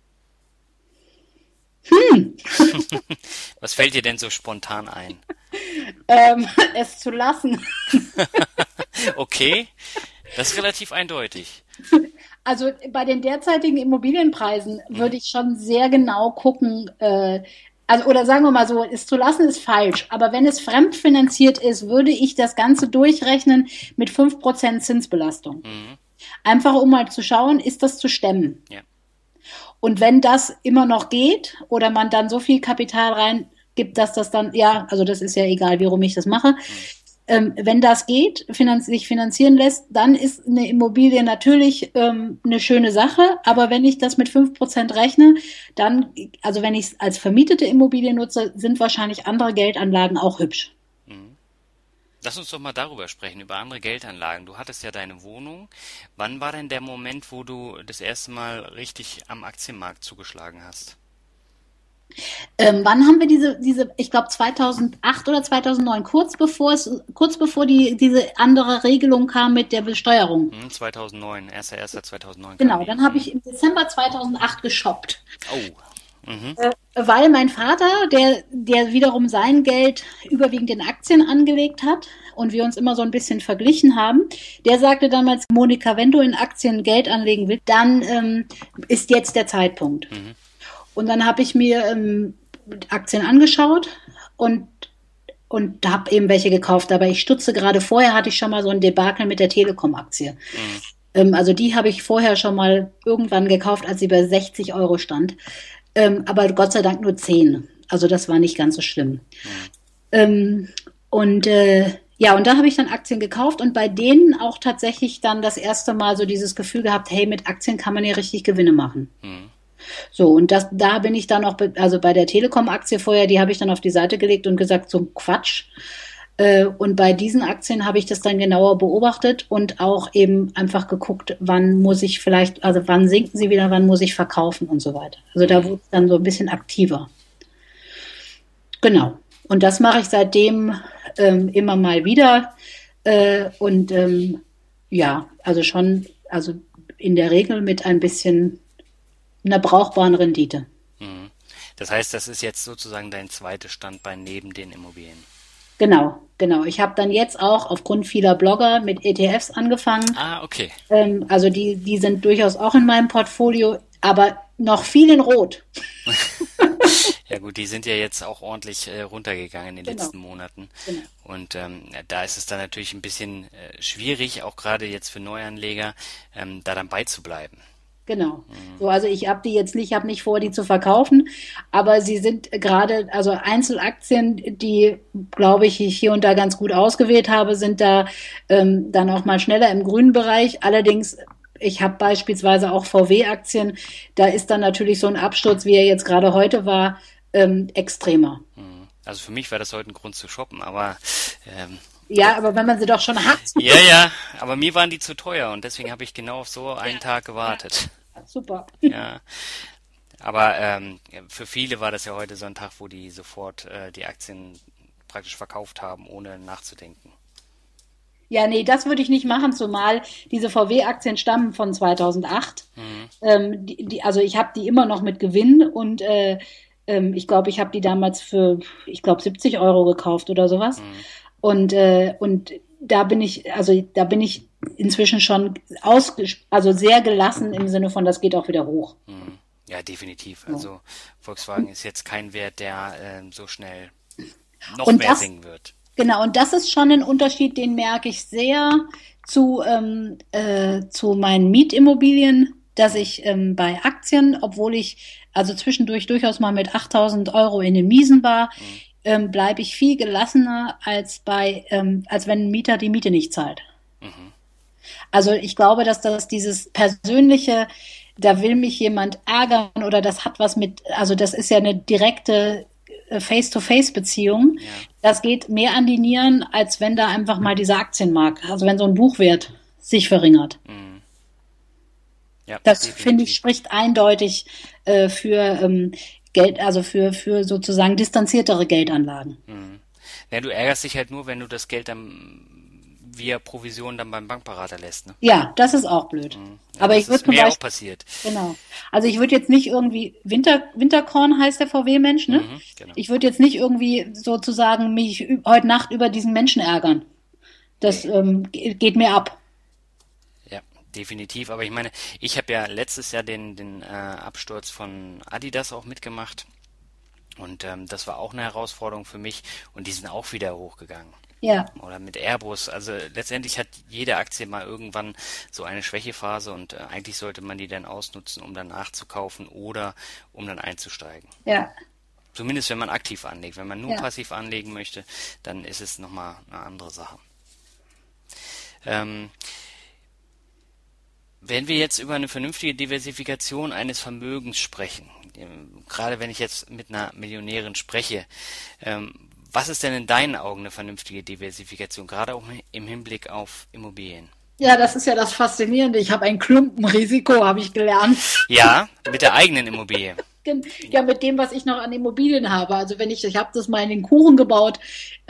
Was fällt dir denn so spontan ein? Es zu lassen. Okay, das ist relativ eindeutig. Also bei den derzeitigen Immobilienpreisen Mhm. würde ich schon sehr genau gucken, also oder sagen wir mal so, es zu lassen ist falsch, aber wenn es fremdfinanziert ist, würde ich das Ganze durchrechnen mit 5% Zinsbelastung. Mhm. Einfach um mal zu schauen, ist das zu stemmen? Ja. Und wenn das immer noch geht oder man dann so viel Kapital reingibt, dass das dann, ja, also das ist ja egal, wie rum ich das mache, Mhm. wenn das geht, sich finanzieren lässt, dann ist eine Immobilie natürlich eine schöne Sache. Ja. Aber wenn ich das mit 5% rechne, dann, also wenn ich es als vermietete Immobilie nutze, sind wahrscheinlich andere Geldanlagen auch hübsch. Mhm. Lass uns doch mal darüber sprechen, über andere Geldanlagen. Du hattest ja deine Wohnung. Wann war denn der Moment, wo du das erste Mal richtig am Aktienmarkt zugeschlagen hast? Wann haben wir ich glaube 2008 oder 2009, kurz bevor diese andere Regelung kam mit der Besteuerung. 2009, 1.1.2009 kam Genau, die. dann habe ich im Dezember 2008 geshoppt. Oh. Mhm. Weil mein Vater, der wiederum sein Geld überwiegend in Aktien angelegt hat und wir uns immer so ein bisschen verglichen haben, der sagte damals, Monika, wenn du in Aktien Geld anlegen willst, dann ist jetzt der Zeitpunkt. Mhm. Und dann habe ich mir Aktien angeschaut und habe eben welche gekauft. Aber ich stutze gerade vorher, hatte ich schon mal so ein Debakel mit der Telekom-Aktie. Mhm. Also die habe ich vorher schon mal irgendwann gekauft, als sie bei 60 Euro stand. Aber Gott sei Dank nur 10. Also das war nicht ganz so schlimm. Mhm. Ähm, ja, und da habe ich dann Aktien gekauft und bei denen auch tatsächlich dann das erste Mal so dieses Gefühl gehabt, hey, mit Aktien kann man ja richtig Gewinne machen. Mhm. So, und da bin ich dann auch, also bei der Telekom-Aktie vorher, die habe ich dann auf die Seite gelegt und gesagt, so Quatsch. Und bei diesen Aktien habe ich das dann genauer beobachtet und auch eben einfach geguckt, wann muss ich vielleicht, also wann sinken sie wieder, wann muss ich verkaufen und so weiter. Also da Mhm. wurde es dann so ein bisschen aktiver. Genau. Und das mache ich seitdem immer mal wieder. Und ja, also schon, also in der Regel mit ein bisschen einer brauchbaren Rendite. Mhm. Das heißt, das ist jetzt sozusagen dein zweites Standbein neben den Immobilien. Genau, genau. Ich habe dann jetzt auch aufgrund vieler Blogger mit ETFs angefangen. Ah, okay. Also die sind durchaus auch in meinem Portfolio, aber noch viel in Rot. Ja gut, die sind ja jetzt auch ordentlich runtergegangen in den Genau, letzten Monaten. genau. Und da ist es dann natürlich ein bisschen schwierig, auch gerade jetzt für Neuanleger, da dann beizubleiben. Genau. Mhm. So, also ich habe die jetzt nicht, habe nicht vor, die zu verkaufen, aber sie sind gerade, also Einzelaktien, die, glaube ich hier und da ganz gut ausgewählt habe, sind da dann auch mal schneller im grünen Bereich. Allerdings, ich habe beispielsweise auch VW-Aktien, da ist dann natürlich so ein Absturz, wie er jetzt gerade heute war, extremer. Mhm. Also für mich war das heute ein Grund zu shoppen, aber ähm, Ja, aber wenn man sie doch schon hat, ja, ja, aber mir waren die zu teuer und deswegen habe ich genau auf so ja, einen Tag ja, gewartet. super. Ja, aber für viele war das ja heute so ein Tag, wo die sofort die Aktien praktisch verkauft haben, ohne nachzudenken. Ja, nee, das würde ich nicht machen, zumal diese VW-Aktien stammen von 2008. Mhm. Also ich habe die immer noch mit Gewinn und ich glaube, ich habe die damals für, ich glaube, 70 Euro gekauft oder sowas. Mhm. Und da bin ich inzwischen schon also sehr gelassen im Sinne von, das geht auch wieder hoch. Mhm. Ja, definitiv. Ja. Also Volkswagen ist jetzt kein Wert, der so schnell noch Und mehr das sinken wird. Genau, und das ist schon ein Unterschied, den merke ich sehr zu meinen Mietimmobilien, dass ich bei Aktien, obwohl ich also zwischendurch durchaus mal mit 8.000 Euro in den Miesen war, Mhm. bleibe ich viel gelassener als wenn ein Mieter die Miete nicht zahlt. Mhm. Also ich glaube, dass das dieses persönliche, da will mich jemand ärgern oder das hat was mit, also das ist ja eine direkte Face-to-Face-Beziehung. Ja. Das geht mehr an die Nieren, als wenn da einfach mal dieser Aktienmarkt, also wenn so ein Buchwert sich verringert. Mhm. Ja, Das finde ich definitiv. spricht eindeutig für Geld, also für sozusagen distanziertere Geldanlagen. Mhm. Ja, du ärgerst dich halt nur, wenn du das Geld dann via Provision dann beim Bankberater lässt, ne? Ja, das ist auch blöd. Mhm. Ja, Aber das ich würde ist zum mir auch Beispiel, passiert. genau. Also ich würde jetzt nicht irgendwie Winterkorn heißt der VW-Mensch, ne? Mhm, genau. Ich würde jetzt nicht irgendwie sozusagen mich heute Nacht über diesen Menschen ärgern. Das Nee. geht mir ab. Ja, definitiv. Aber ich meine, ich habe ja letztes Jahr den Absturz von Adidas auch mitgemacht. Und das war auch eine Herausforderung für mich. Und die sind auch wieder hochgegangen. Ja, Oder mit Airbus. Also letztendlich hat jede Aktie mal irgendwann so eine Schwächephase und eigentlich sollte man die dann ausnutzen, um dann nachzukaufen oder um dann einzusteigen. ja, Zumindest wenn man aktiv anlegt. Wenn man nur ja. passiv anlegen möchte, dann ist es nochmal eine andere Sache. Ähm, Wenn wir jetzt über eine vernünftige Diversifikation eines Vermögens sprechen, gerade wenn ich jetzt mit einer Millionärin spreche, ähm, was ist denn in deinen Augen eine vernünftige Diversifikation, gerade auch im Hinblick auf Immobilien? Ja, das ist ja das Faszinierende. Ich habe ein Klumpenrisiko, habe ich gelernt. Ja, mit der eigenen Immobilie. Ja, mit dem, was ich noch an Immobilien habe. Also wenn ich habe das mal in den Kuchen gebaut,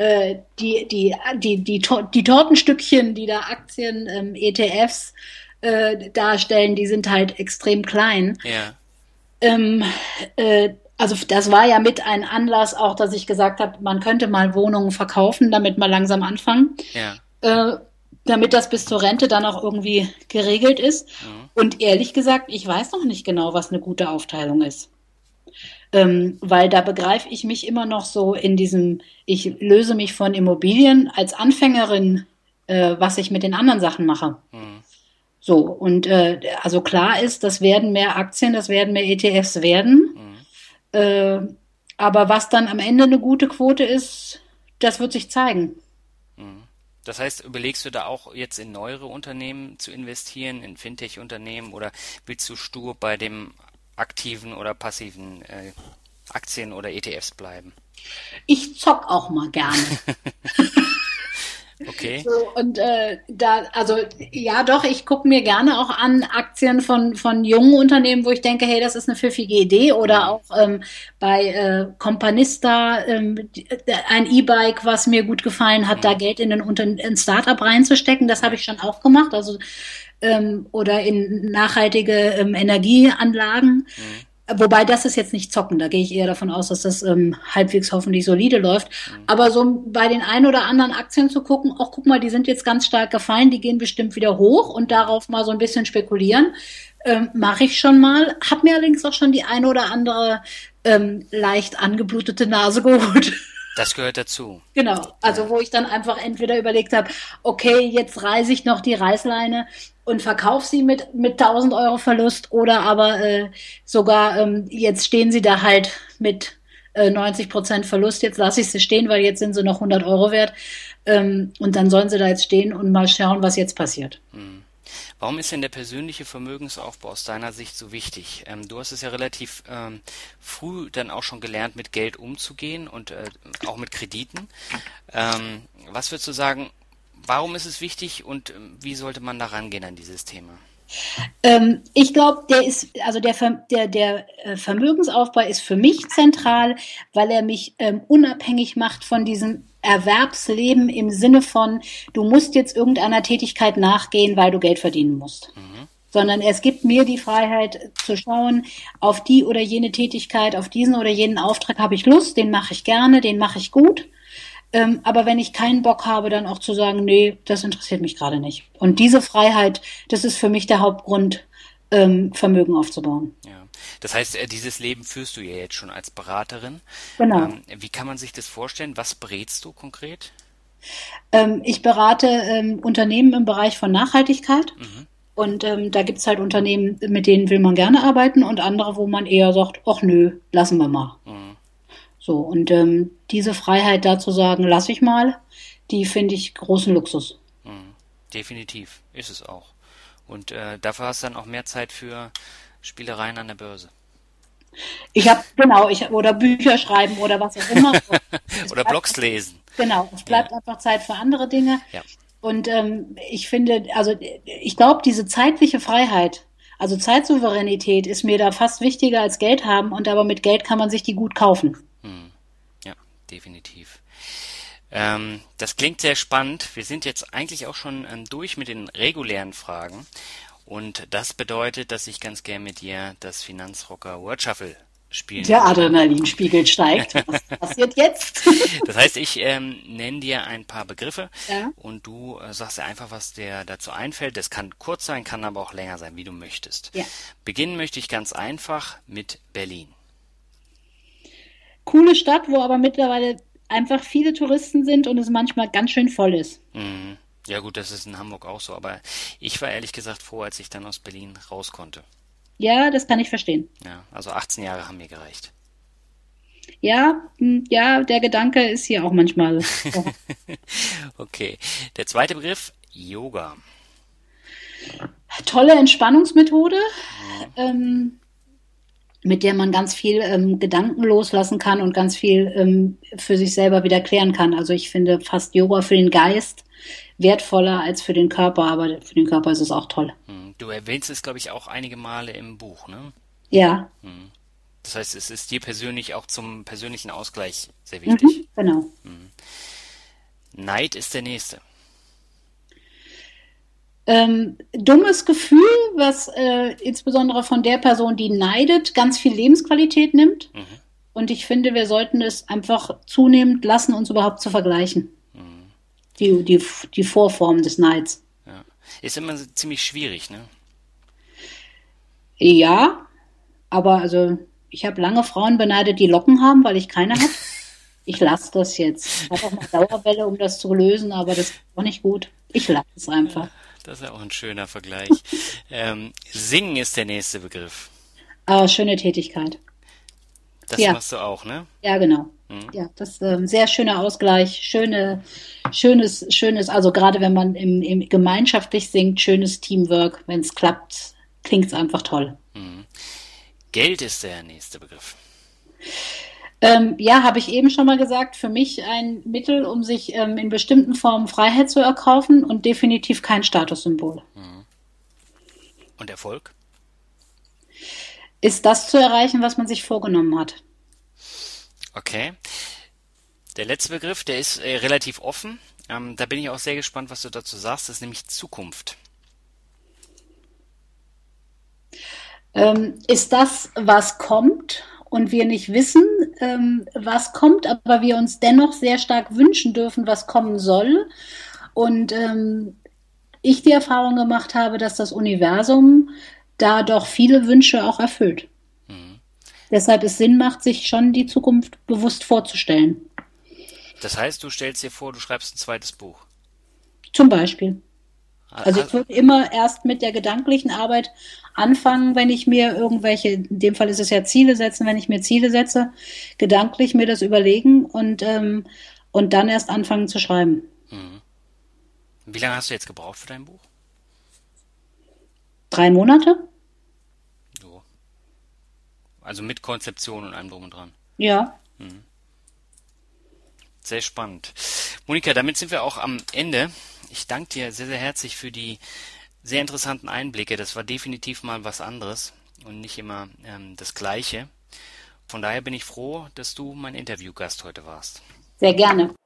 die Tortenstückchen, die da Aktien, ETFs darstellen, die sind halt extrem klein. Ja, Ähm, also das war ja mit ein Anlass auch, dass ich gesagt habe, man könnte mal Wohnungen verkaufen, damit mal langsam anfangen, ja. äh, damit das bis zur Rente dann auch irgendwie geregelt ist. Mhm. Und ehrlich gesagt, ich weiß noch nicht genau, was eine gute Aufteilung ist. Weil da begreife ich mich immer noch so in diesem, ich löse mich von Immobilien als Anfängerin, was ich mit den anderen Sachen mache. Mhm. So, und also klar ist, das werden mehr Aktien, das werden mehr ETFs werden. Mhm. Äh, aber was dann am Ende eine gute Quote ist, das wird sich zeigen. Mhm. Das heißt, überlegst du da auch jetzt in neuere Unternehmen zu investieren, in Fintech-Unternehmen oder willst du stur bei dem aktiven oder passiven Aktien oder ETFs bleiben? Ich zock auch mal gerne. Okay. So, und also ja doch, ich gucke mir gerne auch an Aktien von jungen Unternehmen, wo ich denke, hey, das ist eine pfiffige Idee. Oder Mhm. auch bei Companista ein E-Bike, was mir gut gefallen hat, da Mhm. Geld in ein Startup reinzustecken. Das habe Ja. ich schon auch gemacht. Also oder in nachhaltige Energieanlagen. Mhm. Wobei das ist jetzt nicht zocken, da gehe ich eher davon aus, dass das halbwegs hoffentlich solide läuft. Mhm. Aber so bei den ein oder anderen Aktien zu gucken, auch guck mal, die sind jetzt ganz stark gefallen, die gehen bestimmt wieder hoch und Mhm. darauf mal so ein bisschen spekulieren, mache ich schon mal. Hab mir allerdings auch schon die ein oder andere leicht angeblutete Nase geholt. Das gehört dazu. Genau, also Ja. wo ich dann einfach entweder überlegt habe, okay, jetzt reiße ich noch die Reißleine und verkaufe sie mit 1.000 Euro Verlust oder aber sogar jetzt stehen sie da halt mit 90% Verlust, jetzt lasse ich sie stehen, weil jetzt sind sie noch 100 Euro wert und dann sollen sie da jetzt stehen und mal schauen, was jetzt passiert. Mhm. Warum ist denn der persönliche Vermögensaufbau aus deiner Sicht so wichtig? Du hast es ja relativ früh dann auch schon gelernt, mit Geld umzugehen und auch mit Krediten. Was würdest du sagen, warum ist es wichtig und wie sollte man da rangehen an dieses Thema? Ich glaube, der Vermögensaufbau ist für mich zentral, weil er mich unabhängig macht von diesem Erwerbsleben im Sinne von, du musst jetzt irgendeiner Tätigkeit nachgehen, weil du Geld verdienen musst. Mhm. Sondern es gibt mir die Freiheit zu schauen, auf die oder jene Tätigkeit, auf diesen oder jenen Auftrag habe ich Lust, den mache ich gerne, den mache ich gut. Aber wenn ich keinen Bock habe, dann auch zu sagen, nee, das interessiert mich gerade nicht. Und diese Freiheit, das ist für mich der Hauptgrund, Vermögen aufzubauen. Ja. Das heißt, dieses Leben führst du ja jetzt schon als Beraterin. Genau. Wie kann man sich das vorstellen? Was berätst du konkret? Ich berate Unternehmen im Bereich von Nachhaltigkeit. Mhm. Und da gibt's halt Unternehmen, mit denen will man gerne arbeiten und andere, wo man eher sagt, ach nö, lassen wir mal. Mhm. So, und diese Freiheit da zu sagen, lass ich mal, die finde ich großen Luxus. Mhm. Definitiv, ist es auch. Und dafür hast du dann auch mehr Zeit für Spielereien an der Börse. Oder Bücher schreiben oder was auch immer. Es Oder bleibt, Blogs lesen. genau, es Ja, bleibt einfach Zeit für andere Dinge. ja. Und ich finde, also ich glaube, diese zeitliche Freiheit, also Zeitsouveränität ist mir da fast wichtiger als Geld haben und aber mit Geld kann man sich die gut kaufen. Mhm. Ja, definitiv. Das klingt sehr spannend. Wir sind jetzt eigentlich auch schon durch mit den regulären Fragen. Und das bedeutet, dass ich ganz gern mit dir das Finanzrocker Word Shuffle spielen Der würde. Adrenalinspiegel steigt. Was passiert jetzt? Das heißt, ich nenne dir ein paar Begriffe Ja. und du sagst dir einfach, was dir dazu einfällt. Das kann kurz sein, kann aber auch länger sein, wie du möchtest. Ja. Beginnen möchte ich ganz einfach mit Berlin. Coole Stadt, wo aber mittlerweile einfach viele Touristen sind und es manchmal ganz schön voll ist. Mhm. Ja gut, das ist in Hamburg auch so, aber ich war ehrlich gesagt froh, als ich dann aus Berlin raus konnte. Ja, das kann ich verstehen. Ja, also 18 Jahre haben mir gereicht. Ja, ja, der Gedanke ist hier auch manchmal. Okay, der zweite Begriff, Yoga. Tolle Entspannungsmethode, Mhm. ähm, mit der man ganz viel Gedanken loslassen kann und ganz viel für sich selber wieder klären kann. Also ich finde fast Yoga für den Geist wertvoller als für den Körper, aber für den Körper ist es auch toll. Du erwähnst es, glaube ich, auch einige Male im Buch, ne? Ja, Das heißt, es ist dir persönlich auch zum persönlichen Ausgleich sehr wichtig. genau. Neid ist der nächste. Dummes Gefühl, was insbesondere von der Person, die neidet, ganz viel Lebensqualität nimmt. Mhm. Und ich finde, wir sollten es einfach zunehmend lassen, uns überhaupt zu vergleichen. Die Vorform des Neids. Ja. Ist immer so ziemlich schwierig, ne? Ja, aber also ich habe lange Frauen beneidet, die Locken haben, weil ich keine habe. Ich lasse das jetzt. Ich habe auch mal Dauerwelle, um das zu lösen, aber das ist auch nicht gut. Ich lasse es einfach. Das ist ja auch ein schöner Vergleich. Singen ist der nächste Begriff. Aber schöne Tätigkeit. Das Ja, machst du auch, ne? ja, genau. Ja, das ist sehr schöner Ausgleich, schönes, also gerade wenn man im gemeinschaftlich singt, schönes Teamwork. Wenn es klappt, klingt es einfach toll. Geld ist der nächste Begriff. Ja, habe ich eben schon mal gesagt, für mich ein Mittel, um sich in bestimmten Formen Freiheit zu erkaufen und definitiv kein Statussymbol. Und Erfolg? Ist das zu erreichen, was man sich vorgenommen hat? Okay. Der letzte Begriff, der ist relativ offen. Da bin ich auch sehr gespannt, was du dazu sagst. Das ist nämlich Zukunft. Ist das, was kommt und wir nicht wissen, was kommt, aber wir uns dennoch sehr stark wünschen dürfen, was kommen soll. Und ich die Erfahrung gemacht habe, dass das Universum da doch viele Wünsche auch erfüllt. Deshalb es Sinn macht, sich schon die Zukunft bewusst vorzustellen. Das heißt, du stellst dir vor, du schreibst ein zweites Buch. Zum Beispiel. Also ich Also, würde immer erst mit der gedanklichen Arbeit anfangen, wenn ich mir irgendwelche, in dem Fall ist es ja Ziele setzen, wenn ich mir Ziele setze, gedanklich mir das überlegen und dann erst anfangen zu schreiben. wie lange hast du jetzt gebraucht für dein Buch? 3 Monate? So. Also mit Konzeption und allem drum und dran. Ja. Sehr spannend. Monika, damit sind wir auch am Ende. Ich danke dir sehr, sehr herzlich für die sehr interessanten Einblicke. Das war definitiv mal was anderes und nicht immer das Gleiche. Von daher bin ich froh, dass du mein Interviewgast heute warst. Sehr gerne.